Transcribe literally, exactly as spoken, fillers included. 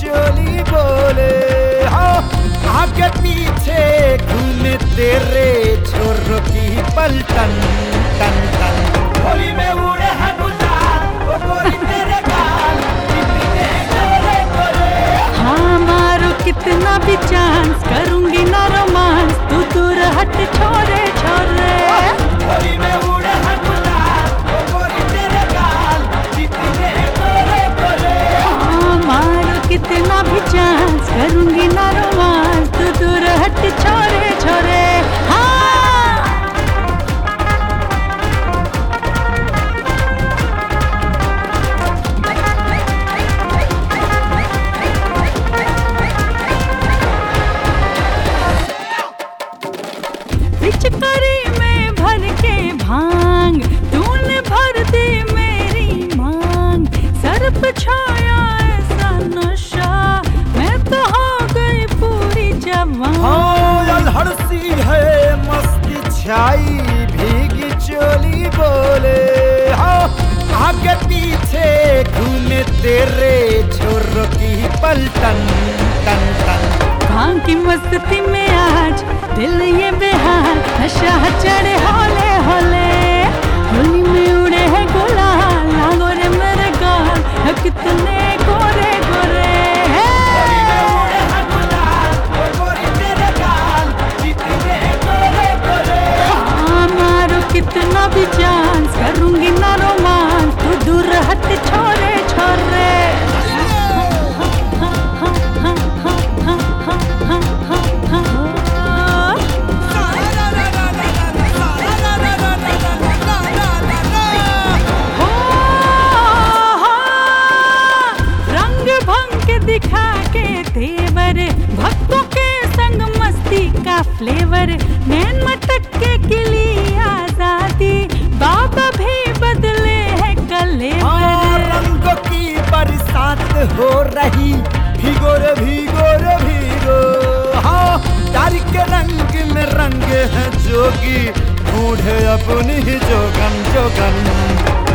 चोली बोले हाँ आगे पीछे घूमे तेरे छोरों की पलटन टन टन। होली में उड़े हैं गुलाल वो गोरी तेरे गाल कितने गोरे गोरे। हाँ मारो कितना भी चांस करूंगी ना रोमांस तू दूर हट छोरे छोरे। होली में उड़े हैं गुलाल वो गोरी तेरे गाल कितने गोरे गोरे। हाँ मारो कितना भी चांस करूंगी ना रोमांस तू दूर हट छोरे छोरे। हाँ पिचकारी में भर के भांग तूने भर दी मेरी मांग। सर पे छाया ऐसा नशा मैं तो हो गई पूरी जवान। हाँ हड़सी है मस्ती छाई भीगी चोली बोले हाँ आगे पीछे घूमे तेरे छोरों की पलटन टन टन। भांग की मस्ती में आज दिल ये बेहाल नशा चढ़े होले होले। होली में उड़े हैं गुलाल लागो रे मेरे गाल है कितने गोरे गोरे। हाँ मारो कितना भी चांस करूंगी ना रोमांस तू दूर हट छोरे छोरे। दिखा के तेवर भक्तों के संग मस्ती का फ्लेवर नैन मटक के किली आजादी बाबा भी बदले हैं कलेवर। रंगों की बरसात हो रही भीगो रे भीगो रे भीगो हाँ तारी के रंग में रंग है जोगी ढूंढे अपनी जोगन जोगन।